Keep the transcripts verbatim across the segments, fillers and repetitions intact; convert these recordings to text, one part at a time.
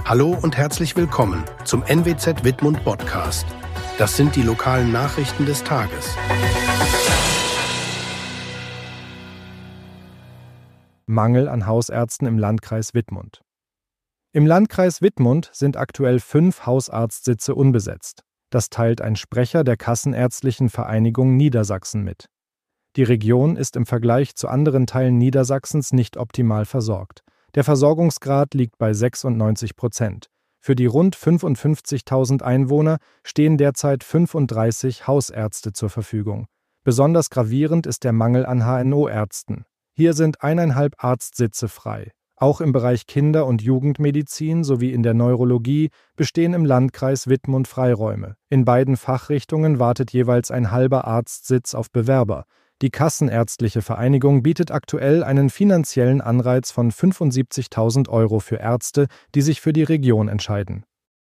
Hallo und herzlich willkommen zum N W Z Wittmund Podcast. Das sind die lokalen Nachrichten des Tages. Mangel an Hausärzten im Landkreis Wittmund. Im Landkreis Wittmund sind aktuell fünf Hausarztsitze unbesetzt. Das teilt ein Sprecher der Kassenärztlichen Vereinigung Niedersachsen mit. Die Region ist im Vergleich zu anderen Teilen Niedersachsens nicht optimal versorgt. Der Versorgungsgrad liegt bei sechsundneunzig Prozent. Für die rund fünfundfünfzigtausend Einwohner stehen derzeit fünfunddreißig Hausärzte zur Verfügung. Besonders gravierend ist der Mangel an H N O-Ärzten. Hier sind eineinhalb Arztsitze frei. Auch im Bereich Kinder- und Jugendmedizin sowie in der Neurologie bestehen im Landkreis Wittmund Freiräume. In beiden Fachrichtungen wartet jeweils ein halber Arztsitz auf Bewerber. Die Kassenärztliche Vereinigung bietet aktuell einen finanziellen Anreiz von fünfundsiebzigtausend Euro für Ärzte, die sich für die Region entscheiden.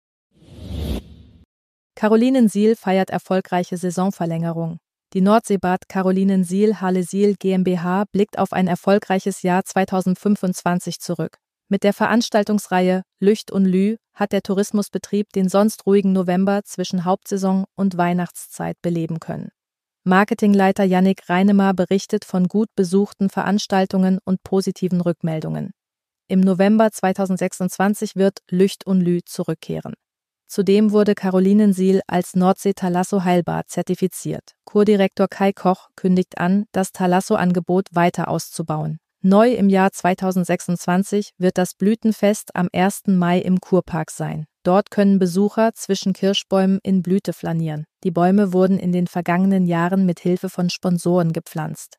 Carolinensiel feiert erfolgreiche Saisonverlängerung. Die Nordseebad Carolinensiel Halle-Siel GmbH blickt auf ein erfolgreiches Jahr zweitausendfünfundzwanzig zurück. Mit der Veranstaltungsreihe Lücht und Lü hat der Tourismusbetrieb den sonst ruhigen November zwischen Hauptsaison und Weihnachtszeit beleben können. Marketingleiter Yannick Reinemar berichtet von gut besuchten Veranstaltungen und positiven Rückmeldungen. Im November zweitausendsechsundzwanzig wird Lücht und Lü zurückkehren. Zudem wurde Carolinensiel als Nordsee-Thalasso-Heilbad zertifiziert. Kurdirektor Kai Koch kündigt an, das Thalasso-Angebot weiter auszubauen. Neu im Jahr zweitausendsechsundzwanzig wird das Blütenfest am ersten Mai im Kurpark sein. Dort können Besucher zwischen Kirschbäumen in Blüte flanieren. Die Bäume wurden in den vergangenen Jahren mit Hilfe von Sponsoren gepflanzt.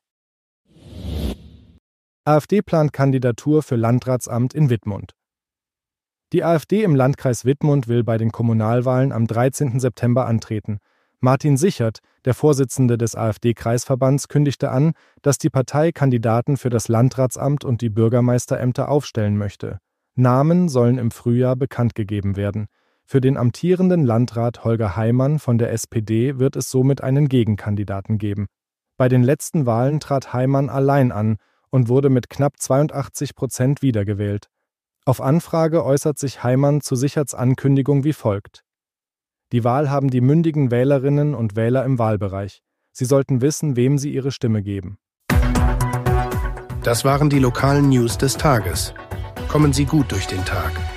AfD plant Kandidatur für Landratsamt in Wittmund. Die AfD im Landkreis Wittmund will bei den Kommunalwahlen am dreizehnten September antreten. Martin Sichert, der Vorsitzende des AfD-Kreisverbands, kündigte an, dass die Partei Kandidaten für das Landratsamt und die Bürgermeisterämter aufstellen möchte. Namen sollen im Frühjahr bekannt gegeben werden. Für den amtierenden Landrat Holger Heimann von der S P D wird es somit einen Gegenkandidaten geben. Bei den letzten Wahlen trat Heimann allein an und wurde mit knapp zweiundachtzig Prozent wiedergewählt. Auf Anfrage äußert sich Heimann zu Sicherts Ankündigung wie folgt: Die Wahl haben die mündigen Wählerinnen und Wähler im Wahlbereich. Sie sollten wissen, wem sie ihre Stimme geben. Das waren die lokalen News des Tages. Kommen Sie gut durch den Tag.